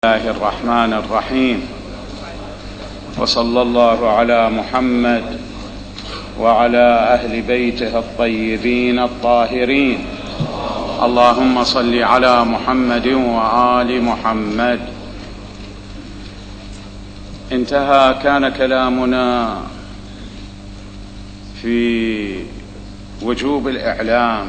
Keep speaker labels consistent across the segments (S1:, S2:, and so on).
S1: الله الرحمن الرحيم، وصلى الله على محمد وعلى أهل بيته الطيبين الطاهرين. اللهم صل على محمد وآل محمد. كان كلامنا في وجوب الإعلام،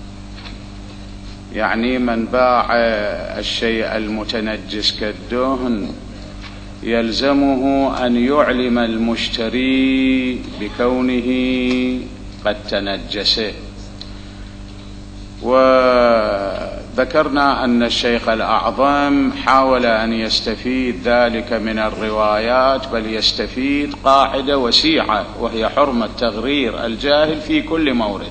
S1: يعني من باع الشيء المتنجس كالدهن يلزمه أن يعلم المشتري بكونه قد تنجسه. وذكرنا أن الشيخ الأعظم حاول أن يستفيد ذلك من الروايات، بل يستفيد قاعدة وسيعة، وهي حرمة تغرير الجاهل في كل مورد.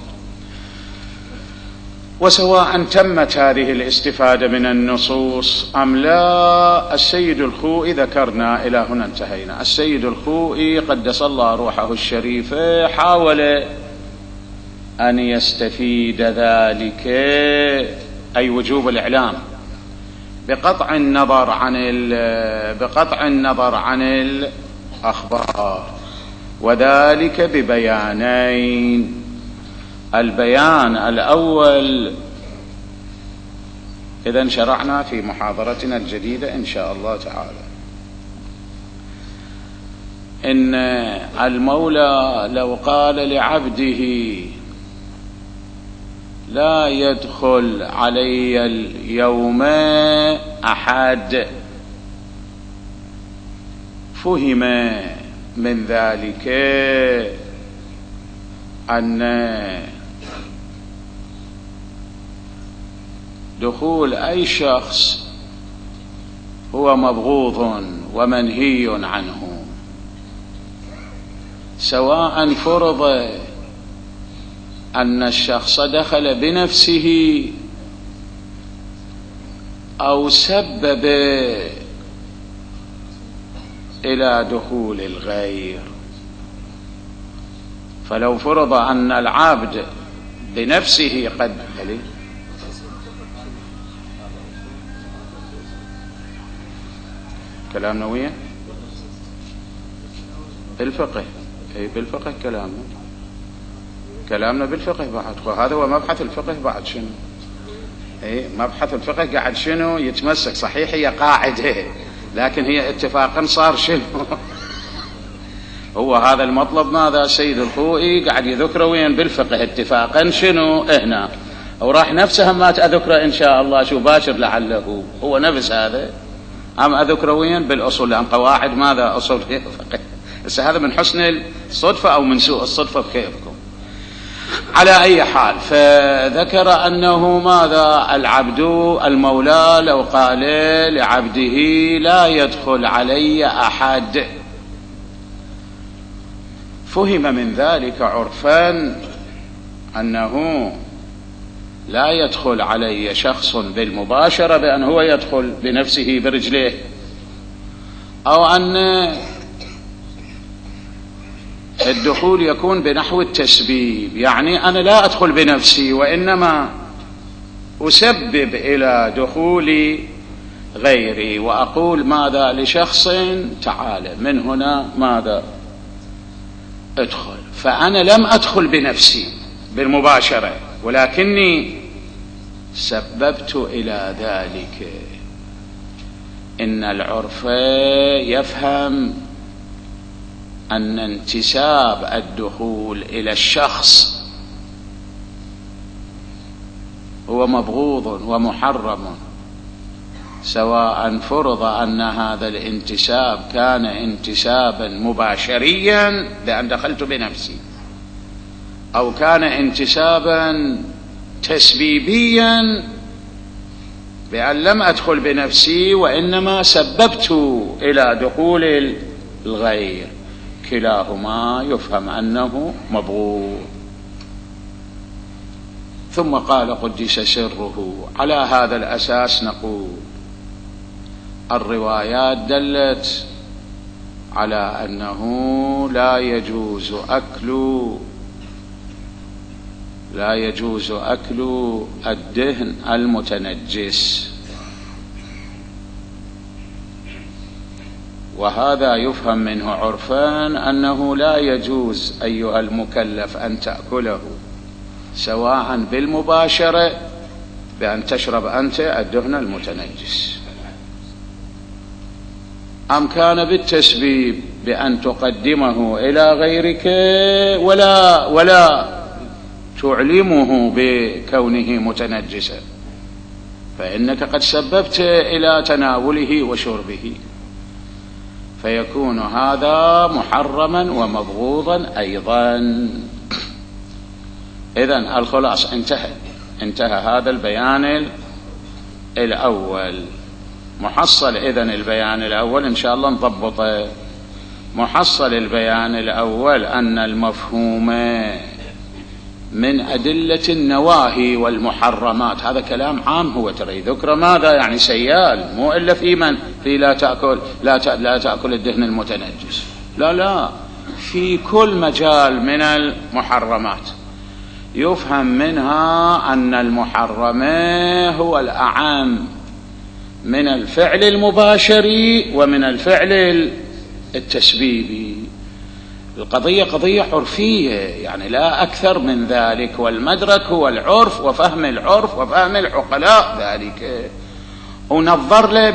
S1: وسواء تمت هذه الاستفادة من النصوص أم لا، السيد الخوئي ذكرنا إلى هنا انتهينا. السيد الخوئي قدس الله روحه الشريفة حاول أن يستفيد ذلك، أي وجوب الإعلام، بقطع النظر عن الأخبار، وذلك ببيانين. البيان الأول، إذن شرعنا في محاضرتنا الجديدة إن شاء الله تعالى، إن المولى لو قال لعبده لا يدخل علي اليوم أحد، فهم من ذلك أن دخول أي شخص هو مبغوض ومنهي عنه، سواء فرض أن الشخص دخل بنفسه أو سبب إلى دخول الغير. فلو فرض أن العبد بنفسه قد كلامنا وين؟ بالفقه، أي بالفقه كلامنا بالفقه بعد، وهذا هو مبحث الفقه بعد. شنو مبحث الفقه قاعد شنو يتمسك؟ صحيح هي قاعدة، لكن هي اتفاقا صار شنو هو هذا المطلب. ماذا السيد الخوئي قاعد يذكره وين؟ بالفقه اتفاقا شنو هنا، أو راح نفسها ما أذكره إن شاء الله شو باكر لعله هو نفس هذا، أم أذكره وين؟ بالأصول، لأن قواعد ماذا أصول فقه. بس هذا من حسن الصدفة أو من سوء الصدفة بكيفكم. على أي حال، فذكر أنه ماذا العبد المولى لو قال لعبده لا يدخل علي أحد، فهم من ذلك عرفا أنه لا يدخل علي شخص بالمباشرة بأن هو يدخل بنفسه برجليه، أو أن الدخول يكون بنحو التسبيب، يعني أنا لا أدخل بنفسي وإنما أسبب إلى دخول غيري، وأقول ماذا لشخص تعالى من هنا ماذا ادخل، فأنا لم أدخل بنفسي بالمباشرة، ولكني سببت إلى ذلك. إن العرف يفهم أن انتساب الدخول إلى الشخص هو مبغوض ومحرم، سواء فرض أن هذا الانتساب كان انتسابا مباشريا بأن دخلت بنفسي، أو كان انتسابا تسبيبيا بأن لم أدخل بنفسي وإنما سببت إلى دخول الغير، كلاهما يفهم أنه مبغوض. ثم قال قدس سره: على هذا الأساس نقول الروايات دلت على أنه لا يجوز أكل الدهن المتنجس، وهذا يفهم منه عرفا أنه لا يجوز أيها المكلف أن تأكله سواء بالمباشرة بأن تشرب أنت الدهن المتنجس، أم كان بالتسبيب بأن تقدمه إلى غيرك ولا تعلمه بكونه متنجسا، فإنك قد سببت إلى تناوله وشربه، فيكون هذا محرما ومبغوضا أيضا. إذن الخلاص انتهى هذا البيان الأول. محصل إذن البيان الأول إن شاء الله نضبطه. محصل البيان الأول أن المفهوم من أدلة النواهي والمحرمات، هذا كلام عام هو ترى ذكر ماذا يعني سيال، مو إلا في من في لا تأكل الدهن المتنجس، لا في كل مجال من المحرمات يفهم منها أن المحرم هو الأعم من الفعل المباشر ومن الفعل التسبيبي. القضية قضية عرفية يعني لا أكثر من ذلك، والمدرك هو العرف وفهم العرف وفهم العقلاء ذلك. ونظر له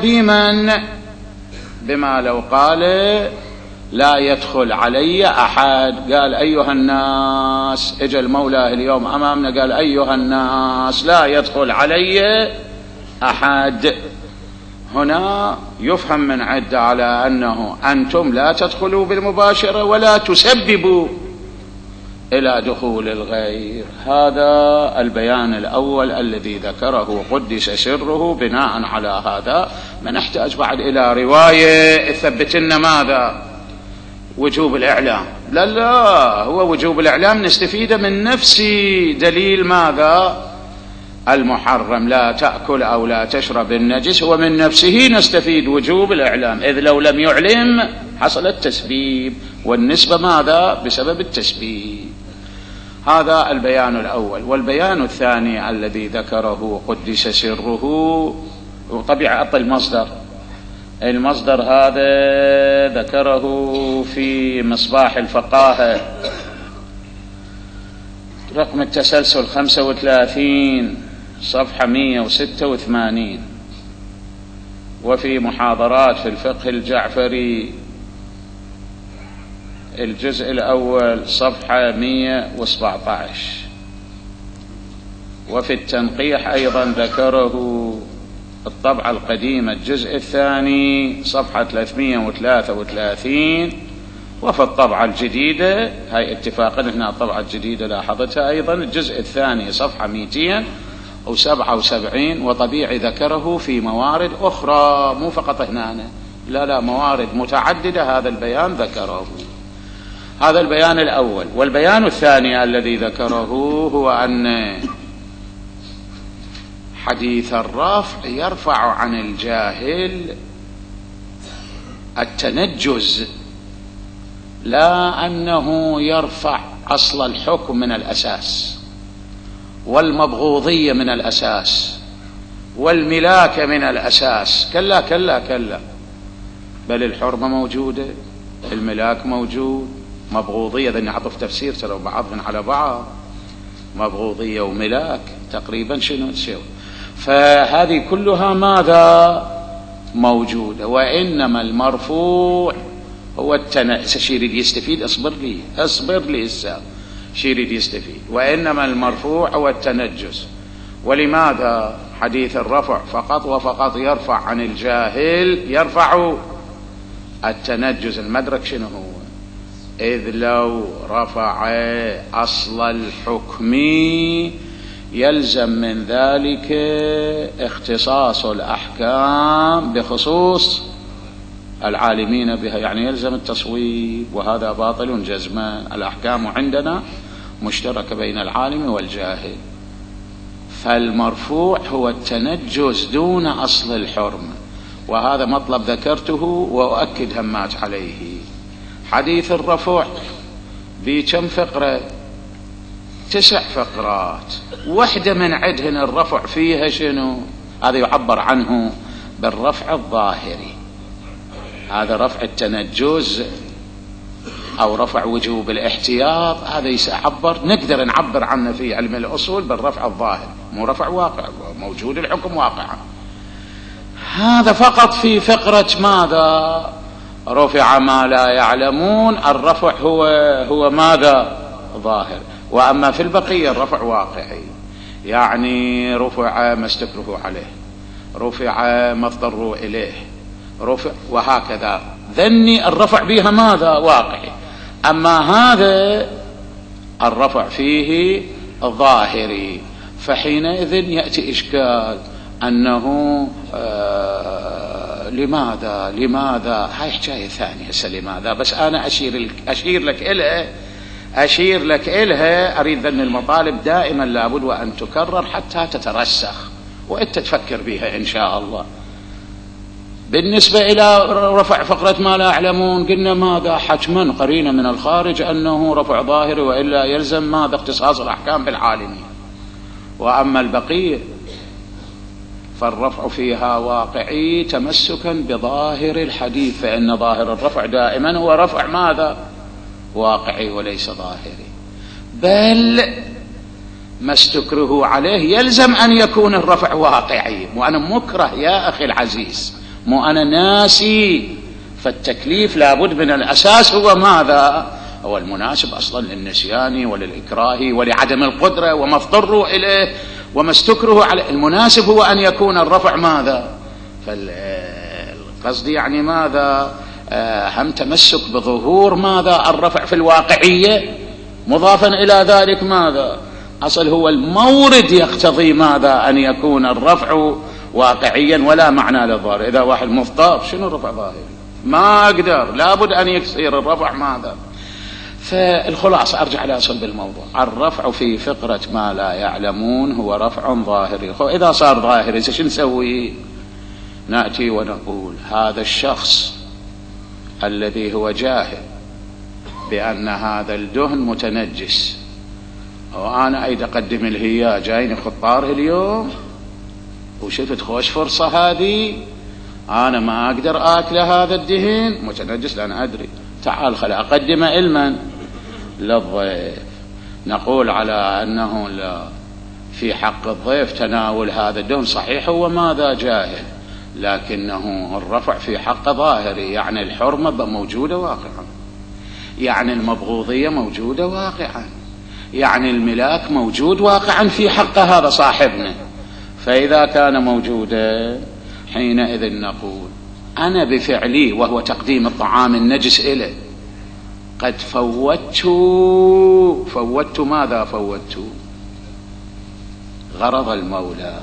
S1: بما لو قال لا يدخل علي أحد، قال أيها الناس، اجى المولى اليوم أمامنا قال أيها الناس لا يدخل علي أحد، هنا يفهم من عدة على أنه أنتم لا تدخلوا بالمباشرة ولا تسببوا إلى دخول الغير. هذا البيان الأول الذي ذكره قدس سره. بناء على هذا ما نحتاج بعد إلى رواية تثبت لنا ماذا؟ وجوب الإعلام. لا هو وجوب الإعلام نستفيد من نفس دليل ماذا؟ المحرم لا تأكل أو لا تشرب النجس، ومن نفسه نستفيد وجوب الإعلام، إذ لو لم يعلم حصل التسبيب، والنسبة ماذا؟ بسبب التسبيب. هذا البيان الأول. والبيان الثاني الذي ذكره قدس سره، وطبيعة أعطي المصدر هذا ذكره في مصباح الفقاهة رقم التسلسل 35 صفحة 186، وفي محاضرات في الفقه الجعفري الجزء الأول صفحة 117، وفي التنقيح أيضا ذكره الطبعة القديمة الجزء الثاني صفحة 333، وفي الطبعة الجديدة هاي اتفاقا هنا الطبعة الجديدة لاحظتها أيضا الجزء الثاني صفحة 277. وطبيعي ذكره في موارد أخرى مو فقط هنا، لا موارد متعددة هذا البيان ذكره. هذا البيان الأول. والبيان الثاني الذي ذكره هو أن حديث الرفع يرفع عن الجاهل التنجز، لا أنه يرفع أصل الحكم من الأساس، والمبغوضية من الأساس، والملاك من الأساس. كلا كلا كلا، بل الحرمة موجودة، الملاك موجود، مبغوضية ذني عطف تفسير ترى بعضهم على بعض، مبغوضية وملاك تقريبا شنو. فهذه كلها ماذا؟ موجودة. وإنما المرفوع هو شيريد يستفيد. اصبر لي شيريد يستفيد. وإنما المرفوع هو التنجس. ولماذا حديث الرفع فقط وفقط يرفع عن الجاهل؟ يرفع التنجس. المدرك شنو هو؟ إذ لو رفع أصل الحكم يلزم من ذلك اختصاص الأحكام بخصوص العالمين بها، يعني يلزم التصويب، وهذا باطل جزما. الأحكام عندنا مشتركة بين العالم والجاهل، فالمرفوع هو التنجس دون أصل الحرم، وهذا مطلب ذكرته وأؤكد همات عليه. حديث الرفع بكم فقرة؟ 9 فقرات، واحدة من عدهن الرفع فيها شنو؟ هذا يعبر عنه بالرفع الظاهري. هذا رفع التنجز أو رفع وجوب الاحتياط، هذا نقدر نعبر عنه في علم الأصول بالرفع الظاهر، مو رفع واقع، موجود الحكم واقعا. هذا فقط في فقرة ماذا؟ رفع ما لا يعلمون، الرفع هو ماذا؟ ظاهر. وأما في البقية الرفع واقعي، يعني رفع ما استكره عليه، رفع ما اضطروا إليه، رفع وهكذا، ذني الرفع بها ماذا؟ واقعي. أما هذا الرفع فيه ظاهري، فحينئذ يأتي إشكال أنه لماذا هاي حكاية ثانية لماذا، بس أنا أشير لك إلها. أريد أن المطالب دائما لابد وأن تكرر حتى تترسخ وأنت تفكر بها إن شاء الله. بالنسبة إلى رفع فقرة ما لا يعلمون، قلنا ماذا؟ حتما قرينة من الخارج أنه رفع ظاهري، وإلا يلزم ماذا؟ اختصاص الأحكام بالعالمين. وأما البقية فالرفع فيها واقعي تمسكا بظاهر الحديث، فإن ظاهر الرفع دائما هو رفع ماذا؟ واقعي وليس ظاهري. بل ما استكره عليه يلزم أن يكون الرفع واقعي، وأنا مكره يا أخي العزيز، مو أنا ناسي. فالتكليف لابد من الأساس هو ماذا؟ هو المناسب أصلا للنسيان وللإكراه ولعدم القدرة وما اضطروا إليه وما استكره عليه. المناسب هو أن يكون الرفع ماذا؟ فالقصد يعني ماذا؟ هم تمسك بظهور ماذا؟ الرفع في الواقعية، مضافا إلى ذلك ماذا؟ أصل هو المورد يقتضي ماذا؟ أن يكون الرفع واقعيا ولا معنى للظاهر. إذا واحد مضطر شنو رفع ظاهري؟ ما أقدر، لابد أن يصير الرفع ماذا؟ فالخلاصة أرجع إلى أصل بالموضوع، الرفع في فقرة ما لا يعلمون هو رفع ظاهري. إذا صار ظاهري شو نسوي؟ نأتي ونقول هذا الشخص الذي هو جاهل بأن هذا الدهن متنجس، وأنا أيد أقدم الهيا جايني خطاره اليوم وشفت خوش فرصة هذه، أنا ما أقدر أكل هذا الدهن متنجس لأن أدري، تعال خل أقدم علما للضيف. نقول على أنه لا، في حق الضيف تناول هذا الدهن صحيح هو ماذا؟ جاهل، لكنه الرفع في حق ظاهري، يعني الحرمة موجودة واقعا، يعني المبغوضية موجودة واقعا، يعني الملاك موجود واقعا في حق هذا صاحبنا. فإذا كان موجودا حينئذ نقول أنا بفعلي وهو تقديم الطعام النجس إليه قد فوتت ماذا؟ فوتت غرض المولى.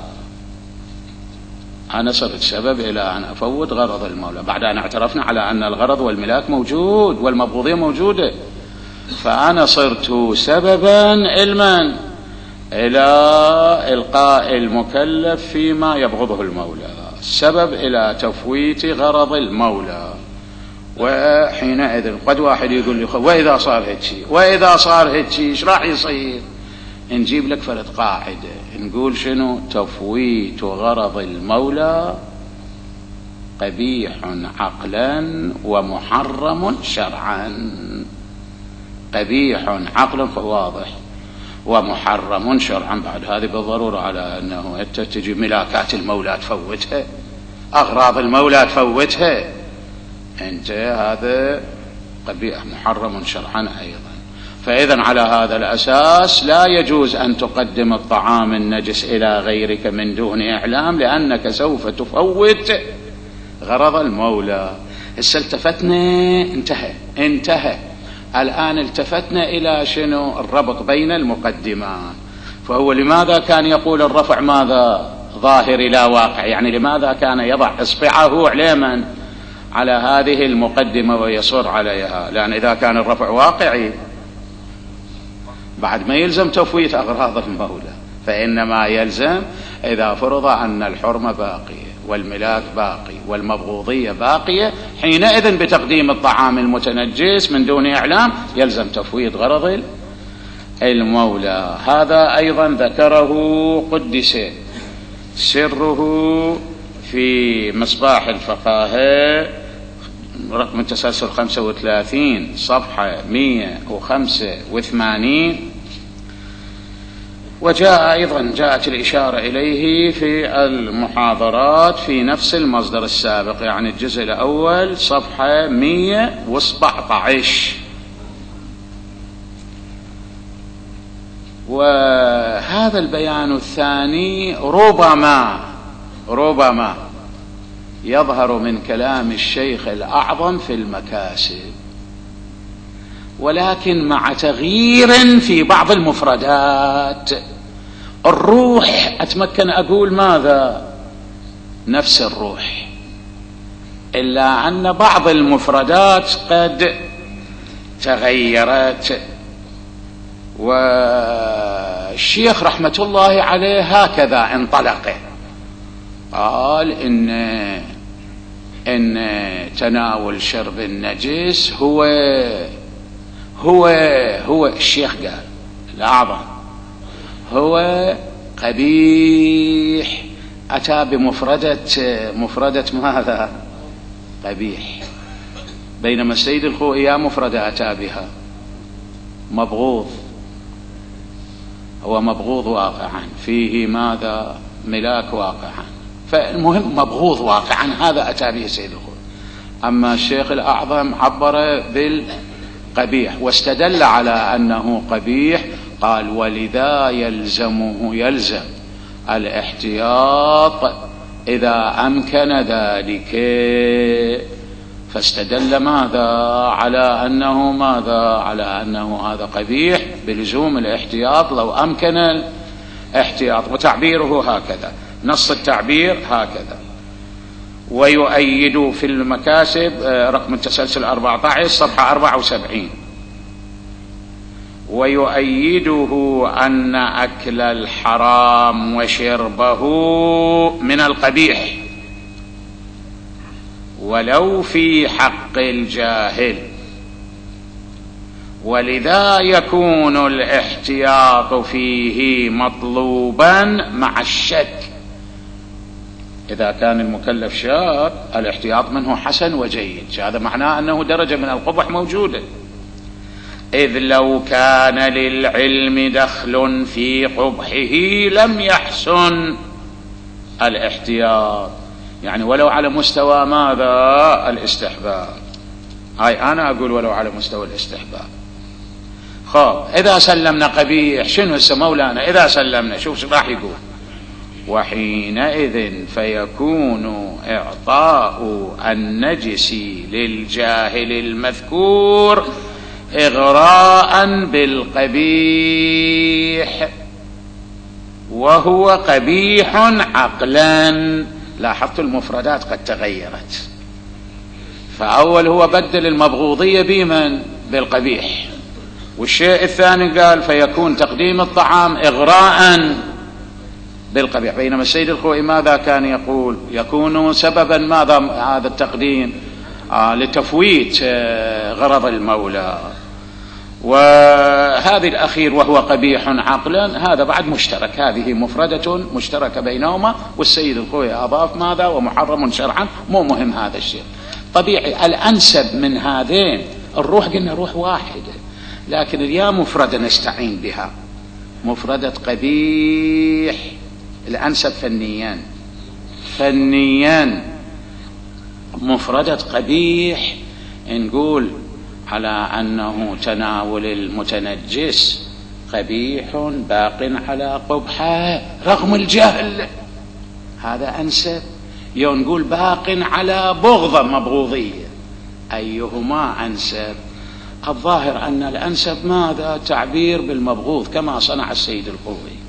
S1: أنا صرت سبب إلى أن أفوت غرض المولى بعد أن اعترفنا على أن الغرض والملاك موجود والمبغوضية موجودة، فأنا صرت سببا علما إلى إلقاء المكلف فيما يبغضه المولى، سبب إلى تفويت غرض المولى. وحينئذ قد واحد يقول لي وإذا صار هيك ايش راح يصير؟ نجيب لك فرد قاعدة نقول شنو؟ تفويت غرض المولى قبيح عقلا ومحرم شرعا. قبيح عقلا فواضح، ومحرم شرعا بعد. هذه بالضرورة على أنه أنت تجي ملاكات المولى تفوتها، أغراض المولى تفوتها، أنت هذا قبيح محرم شرعا أيضا. فإذا على هذا الأساس لا يجوز أن تقدم الطعام النجس إلى غيرك من دون إعلام، لأنك سوف تفوت غرض المولى. هسه التفتنا انتهى الآن التفتنا إلى شنو؟ الربط بين المقدمان. فهو لماذا كان يقول الرفع ماذا؟ ظاهري لا واقع، يعني لماذا كان يضع إصبعه علما على هذه المقدمة ويصر عليها؟ لأن إذا كان الرفع واقعي بعد ما يلزم تفويت أغراض المولى، فإنما يلزم إذا فرض أن الحرمة باقية والملاك باقي والمبغوضية باقية، حينئذ بتقديم الطعام المتنجس من دون إعلام يلزم تفويت غرض المولى. هذا أيضا ذكره قدس سره في مصباح الفقاهة رقم التسلسل 35 صفحة 185. وجاء أيضا جاءت الإشارة إليه في المحاضرات في نفس المصدر السابق، يعني الجزء الأول صفحة 117. وهذا البيان الثاني ربما يظهر من كلام الشيخ الأعظم في المكاسب، ولكن مع تغيير في بعض المفردات. الروح أتمكن أقول ماذا؟ نفس الروح، إلا أن بعض المفردات قد تغيرت. والشيخ رحمة الله عليه هكذا انطلق، قال إن تناول شرب النجس هو الشيخ قال الأعظم هو قبيح. أتى بمفردة ماذا؟ قبيح. بينما السيد الخوئي مفردة أتى بها مبغوض. هو مبغوض واقعا، فيه ماذا؟ ملاك واقعا. فالمهم مبغوض واقعا، هذا أتى به السيد الخوئي. أما الشيخ الأعظم عبر بالقبيح واستدل على أنه قبيح، قال ولذا يلزم الاحتياط إذا أمكن ذلك. فاستدل ماذا؟ على أنه هذا قبيح بلزوم الاحتياط لو أمكن الاحتياط. وتعبيره هكذا، نص التعبير هكذا. ويؤيد في المكاسب رقم التسلسل 14 صفحة 74، ويؤيده أن أكل الحرام وشربه من القبيح ولو في حق الجاهل، ولذا يكون الاحتياط فيه مطلوبا مع الشك. إذا كان المكلف شاك الاحتياط منه حسن وجيد، هذا معناه أنه درجة من القبح موجودة. إذ لو كان للعلم دخل في قبحه لم يحسن الاحتياط، يعني ولو على مستوى ماذا؟ الاستحباب. هاي أنا أقول ولو على مستوى الاستحباب. خب إذا سلمنا قبيح، شنو هسه مولانا إذا سلمنا؟ شوف راح يقول: وحينئذ فيكون إعطاء النجس للجاهل المذكور إغراء بالقبيح، وهو قبيح عقلا. لاحظت المفردات قد تغيرت. فأول هو بدل المبغوضية بمن؟ بالقبيح. والشيء الثاني قال فيكون تقديم الطعام إغراء بالقبيح. بينما السيد الخوئي ماذا كان يقول؟ يكون سببا ماذا هذا التقديم؟ لتفويت غرض المولى. وهذه الأخير وهو قبيح عقلا هذا بعد مشترك، هذه مفردة مشتركة بينهما، والسيد الخوئي أضاف ماذا؟ ومحرم شرعا. مو مهم هذا الشيء. طبيعي الأنسب من هذين الروح، قلنا روح واحدة، لكن اليا مفردة نستعين بها، مفردة قبيح الأنسب فنيا مفردة قبيح. نقول على أنه تناول المتنجس قبيح باق على قبحه رغم الجهل، هذا أنسب. نقول باق على بغضة مبغوضية، أيهما أنسب؟ الظاهر أن الأنسب ماذا؟ تعبير بالمبغوض كما صنع السيد الخوئي.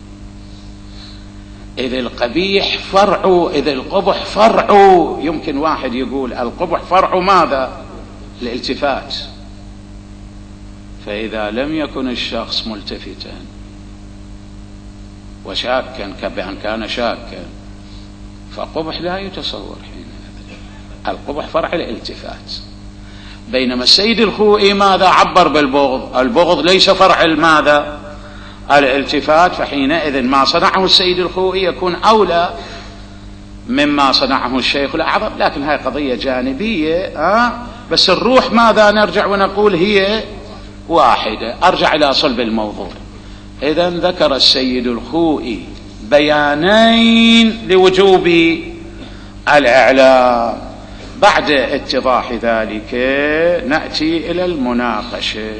S1: إذ القبيح فرع، إذ القبح فرع. يمكن واحد يقول القبح فرع ماذا؟ الالتفات. فإذا لم يكن الشخص ملتفتا وشاكا كبأن كان شاكا فقبح لا يتصور حينئذ. القبح فرع الالتفات. بينما السيد الخوئي ماذا عبر بالبغض؟ البغض ليس فرع ماذا؟ الالتفات. فحينئذ ما صنعه السيد الخوئي يكون أولى مما صنعه الشيخ الأعظم، لكن هاي قضية جانبية. بس الروح ماذا نرجع ونقول هي واحدة. أرجع إلى صلب الموضوع. إذا ذكر السيد الخوئي بيانين لوجوب الإعلام. بعد اتضاح ذلك نأتي إلى المناقشة.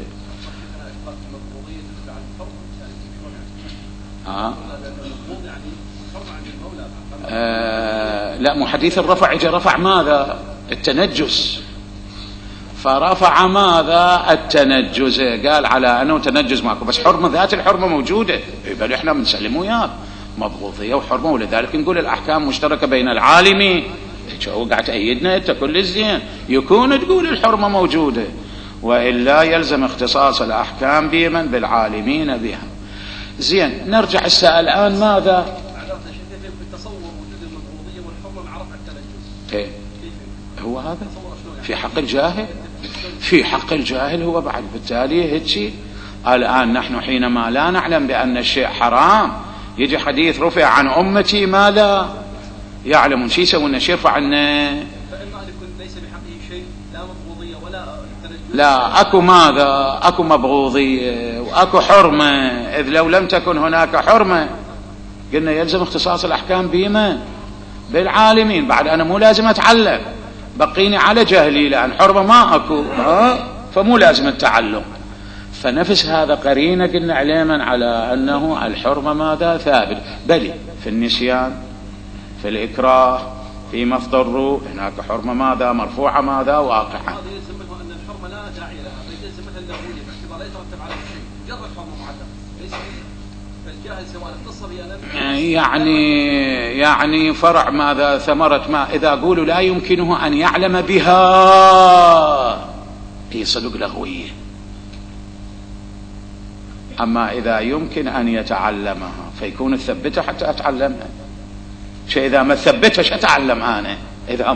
S1: لا، مو حديث الرفع، اجى رفع ماذا؟ التنجس. فرفع ماذا؟ التنجس. قال على انه تنجس ماكو، بس حرمه، ذات الحرمه موجوده، بل احنا بنسلم وياه مضغوطيه وحرمه، ولذلك نقول الاحكام مشتركه بين العالمين. قاعد تأيدنا انت كل الزين يكون تقول الحرمه موجوده، والا يلزم اختصاص الاحكام بمن؟ بالعالمين بها. زين، نرجع هسه الان ماذا؟ إيه؟ هو هذا في حق الجاهل، في حق الجاهل هو بعد. بالتالي هيك الآن نحن حينما لا نعلم بأن الشيء حرام، يجي حديث رفع عن أمتي ما لا يعلمون، شي يسوون؟ شي يرفع عنا؟
S2: فإما أن يكون ليس بحقه شيء، لا مبغوضية ولا تنجس.
S1: لا، أكو ماذا؟ أكو مبغوضية وأكو حرمة. إذ لو لم تكن هناك حرمة قلنا يلزم اختصاص الأحكام بما؟ بالعالمين. بعد أنا مو لازم أتعلم، بقيني على جهلي، لأن حرمة ما أكو، فمو لازم التعلم. فنفس هذا قرينة قلنا عليما على أنه الحرمة ماذا؟ ثابت. بل في النسيان، في الإكراه، فيما اضطروا، هناك حرمة ماذا؟ مرفوعة ماذا؟ واقعة.
S2: هذا يسمى أن الحرمة لا داعي لها، فيجلس مثل لاغوية باعتبار لا يترتب على شيء، مجرد حرمة معلقة ليس فالجاهل سواء اختص
S1: يعني فرع ماذا؟ ثمرة ما؟ إذا قولوا لا يمكنه أن يعلم بها، هي صدق لغوية. أما إذا يمكن أن يتعلمها فيكون الثبتة حتى أتعلمها. شيء إذا ما ثبتش أتعلم أنا، إذا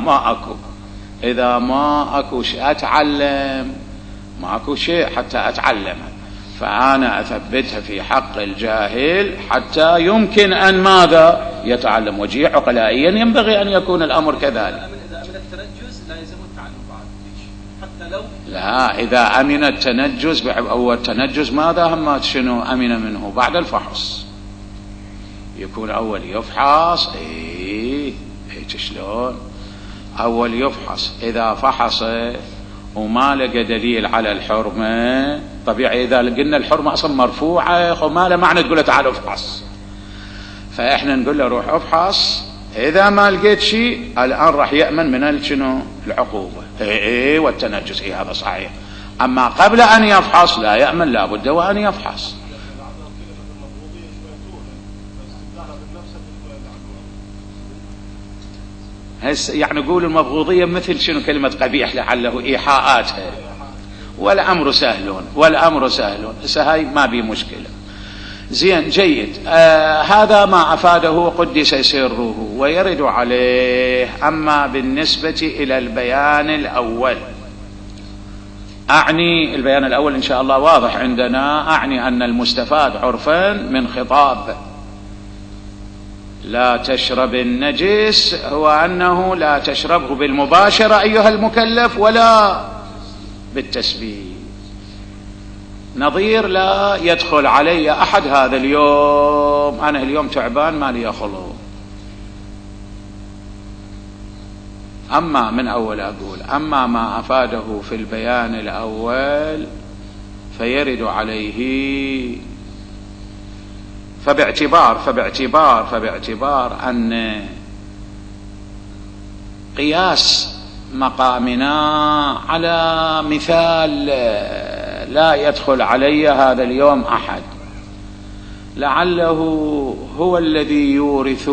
S1: ما أكو شيء أتعلم، ما أكو شيء حتى أتعلمها. فأنا أثبتها في حق الجاهل حتى يمكن أن ماذا؟ يتعلم. وجيه عقلائيا ينبغي أن يكون الأمر كذلك.
S2: إذا أمن التنجس لا يلزم التعلم بعد، حتى لو
S1: لا، إذا أمن التنجس، هو التنجس ماذا؟ هم شنو أمن منه؟ بعد الفحص يكون أول يفحص. هيك شلون؟ أول يفحص، إذا فحص وما لقى دليل على الحرمة، طبيعي إذا قلنا الحرمة أصلا مرفوعة وما له معنى تقول له تعال افحص. فإحنا نقول له روح افحص، إذا ما لقيت شيء الآن راح يأمن من شنو؟ العقوبة. والتنجس هذا صحيح. أما قبل أن يفحص لا يأمن، لا بد وأن يفحص. يعني نقول المبغوضية مثل شنو؟ كلمة قبيح لعله إيحاءاتها. والأمر سهل، هاي ما بي مشكلة. زين، جيد. هذا ما أفاده قدس سره ويرد عليه. أما بالنسبة إلى البيان الأول، أعني البيان الأول إن شاء الله واضح عندنا، أعني أن المستفاد عرفا من خطاب لا تشرب النجس هو أنه لا تشربه بالمباشرة أيها المكلف ولا بالتسبيح. نظير لا يدخل علي أحد هذا اليوم، أنا اليوم تعبان ما لي خلق. أما من أول أقول، أما ما أفاده في البيان الأول فيرد عليه. فباعتبار أن قياس مقامنا على مثال لا يدخل علي هذا اليوم أحد، لعله هو الذي يورث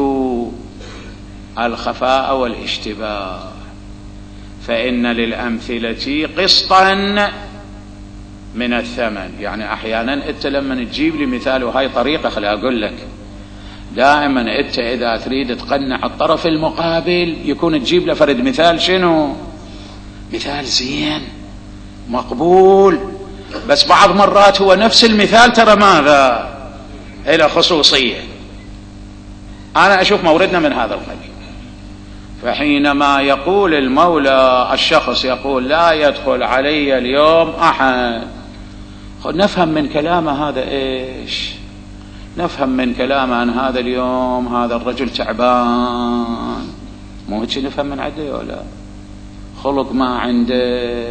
S1: الخفاء والاشتباه. فإن للأمثلة قسطا من الثمن. يعني أحيانا أنت لما تجيب لي مثال، وهاي طريقة خلي أقول لك، دائما أنت إذا تريد تقنع الطرف المقابل يكون تجيب له فرد مثال شنو؟ مثال زين مقبول، بس بعض مرات هو نفس المثال ترى ماذا؟ إلى خصوصية. أنا أشوف موردنا من هذا القبيل. فحينما يقول المولى الشخص يقول لا يدخل علي اليوم أحد، نفهم من كلامه هذا إيش؟ نفهم من كلامه أن هذا اليوم هذا الرجل تعبان، مو هيك نفهم من عنده ولا خلق ما عنده.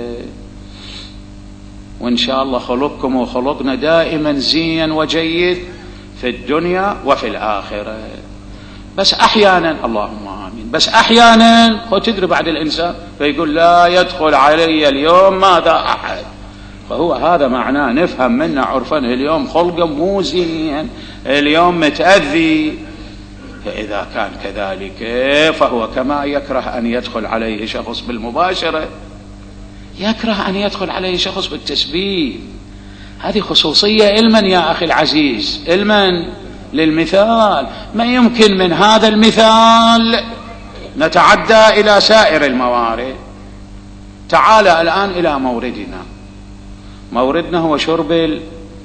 S1: وإن شاء الله خلقكم وخلقنا دائما زين وجيد في الدنيا وفي الآخرة. بس أحيانا، اللهم آمين، بس أحيانا هو تدري بعد الإنسان فيقول لا يدخل علي اليوم ماذا أحد، فهو هذا معناه نفهم منه عرفا اليوم خلقه مو زين، اليوم متأذي. فإذا كان كذلك فهو كما يكره أن يدخل عليه شخص بالمباشرة يكره أن يدخل عليه شخص بالتسبيب. هذه خصوصية علما يا أخي العزيز، علما للمثال. ما يمكن من هذا المثال نتعدى إلى سائر الموارد. تعال الآن إلى موردنا. موردنا هو شرب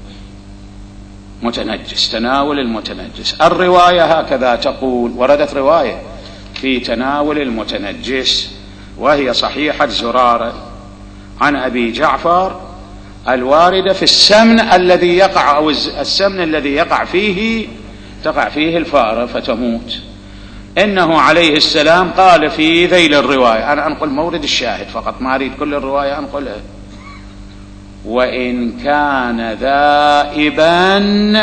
S1: المتنجس، تناول المتنجس. الرواية هكذا تقول، وردت رواية في تناول المتنجس وهي صحيحة زرارة عن أبي جعفر الواردة في السمن الذي يقع، أو السمن الذي تقع فيه الفأرة فتموت. إنه عليه السلام قال في ذيل الرواية، أنا أنقل مورد الشاهد فقط، ما أريد كل الرواية أنقلها: وإن كان ذائبا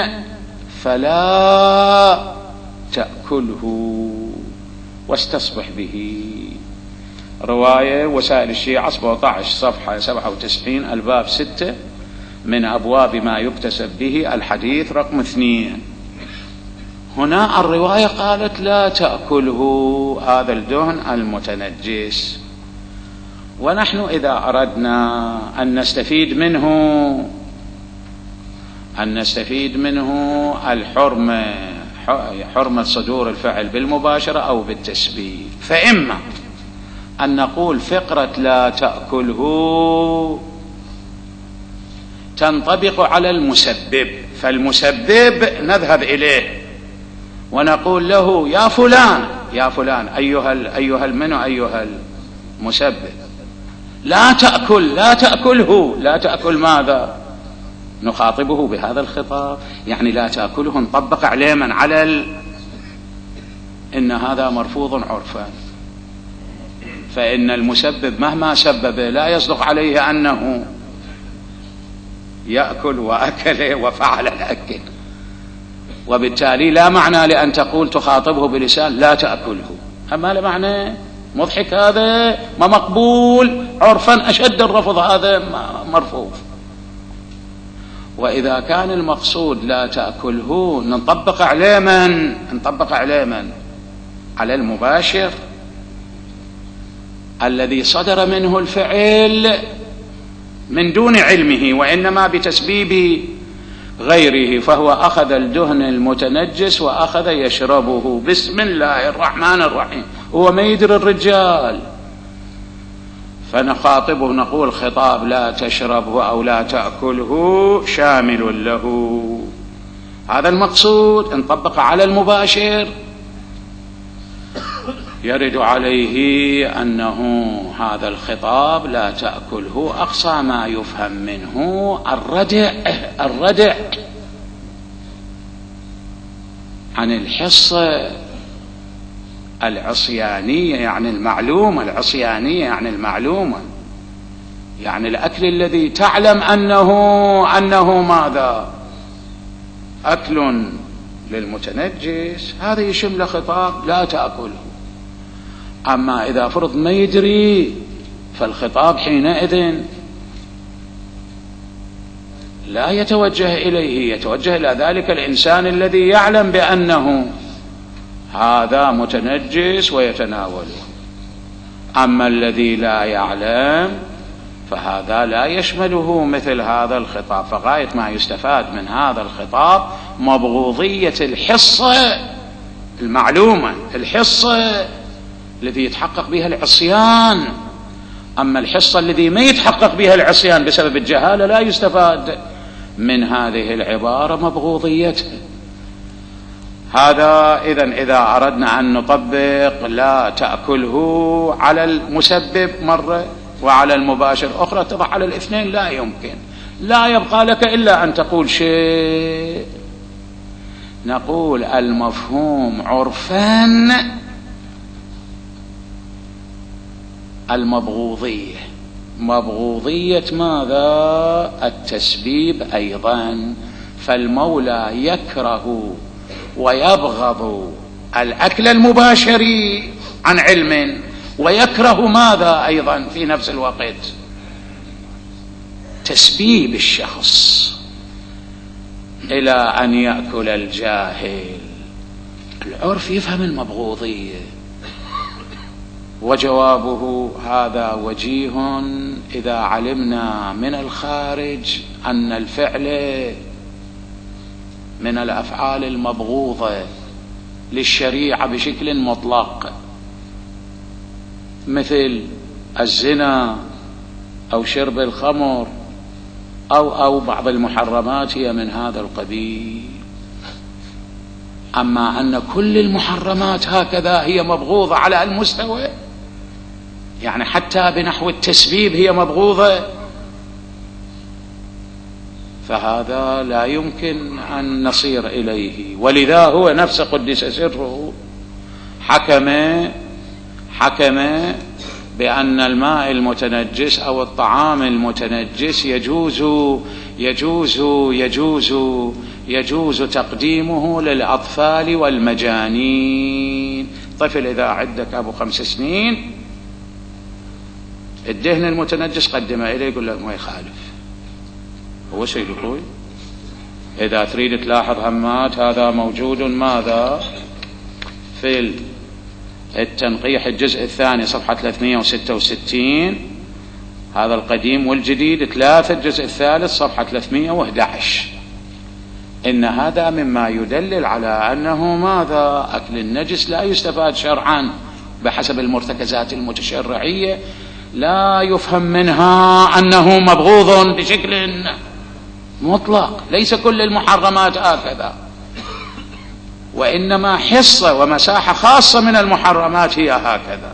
S1: فلا تأكله واستصبح به. رواية وسائل الشيعة 17 صفحة 97 الباب 6 من أبواب ما يكتسب به الحديث رقم 2. هنا الرواية قالت لا تأكله هذا الدهن المتنجس. ونحن إذا أردنا أن نستفيد منه حرمة صدور الفعل بالمباشرة أو بالتسبيب، فإما أن نقول فقرة لا تأكله تنطبق على المسبب، فالمسبب نذهب إليه ونقول له يا فلان أيها المسبب لا تأكل ماذا؟ نخاطبه بهذا الخطاب، يعني لا تأكله نطبق عليه من على إن هذا مرفوض عرفا. فإن المسبب مهما سبب لا يصدق عليه أنه يأكل وأكل وفعل الأكل، وبالتالي لا معنى لأن تقول تخاطبه بلسان لا تأكله، أما لا معنى مضحك، هذا ما مقبول عرفا، أشد الرفض هذا مرفوض. وإذا كان المقصود لا تأكله نطبق عليه من؟ على المباشر الذي صدر منه الفعل من دون علمه وإنما بتسبيب غيره، فهو أخذ الدهن المتنجس وأخذ يشربه بسم الله الرحمن الرحيم، هو ما يدري الرجال، فنخاطبه نقول خطاب لا تشربه أو لا تأكله شامل له. هذا المقصود. نطبق على المباشر يرد عليه أنه هذا الخطاب لا تأكله أقصى ما يفهم منه الردع عن الحصة العصيانية، يعني المعلومة العصيانية، يعني المعلومة، يعني الأكل الذي تعلم أنه ماذا؟ أكل للمتنجس، هذا يشمل خطاب لا تأكله. أما إذا فرض ما يدري فالخطاب حينئذ لا يتوجه إليه، يتوجه إلى ذلك الإنسان الذي يعلم بأنه هذا متنجس ويتناوله. أما الذي لا يعلم فهذا لا يشمله مثل هذا الخطاب. فغاية ما يستفاد من هذا الخطاب مبغوضية الحصة المعلومة، الحصة الذي يتحقق بها العصيان. أما الحصة الذي ما يتحقق بها العصيان بسبب الجهالة لا يستفاد من هذه العبارة مبغوضيته. هذا إذا أردنا أن نطبق لا تأكله على المسبب مرة وعلى المباشر أخرى، تضع على الاثنين لا يمكن، لا يبقى لك إلا أن تقول شيء. نقول المفهوم عرفا المبغوضية، مبغوضية ماذا؟ التسبيب أيضا. فالمولى يكره ويبغض الأكل المباشر عن علم، ويكره ماذا أيضا في نفس الوقت؟ تسبيب الشخص إلى أن يأكل الجاهل. العرف يفهم المبغوضية. وجوابه هذا وجيه إذا علمنا من الخارج أن الفعل من الأفعال المبغوضة للشريعة بشكل مطلق، مثل الزنا أو شرب الخمر أو بعض المحرمات هي من هذا القبيل. أما أن كل المحرمات هكذا هي مبغوضة على المستوى، يعني حتى بنحو التسبيب هي مبغوضة، فهذا لا يمكن أن نصير إليه. ولذا هو نفسه قدس سره حكم بأن الماء المتنجس أو الطعام المتنجس يجوز تقديمه للأطفال والمجانين. طفل إذا عندك أبو 5 سنين الدهن المتنجس قدمه إليه، يقول له ما يخالف، هو شيء يقول. إذا تريد تلاحظ همات هذا موجود ماذا في التنقيح الجزء الثاني صفحة 366، هذا القديم والجديد 3 الجزء الثالث صفحة 311. إن هذا مما يدلل على أنه ماذا؟ أكل النجس لا يستفاد شرعا بحسب المرتكزات المتشرعية، لا يفهم منها أنه مبغوض بشكل مطلق. ليس كل المحرمات هكذا، وإنما حصة ومساحة خاصة من المحرمات هي هكذا.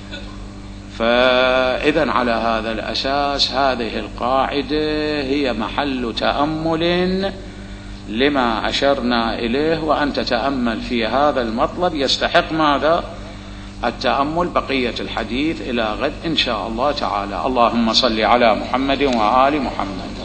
S1: فإذن على هذا الأساس هذه القاعدة هي محل تأمل لما أشرنا إليه، وأن تتأمل في هذا المطلب يستحق ماذا؟ التأمل. بقية الحديث إلى غد إن شاء الله تعالى. اللهم صل على محمد وآل محمد.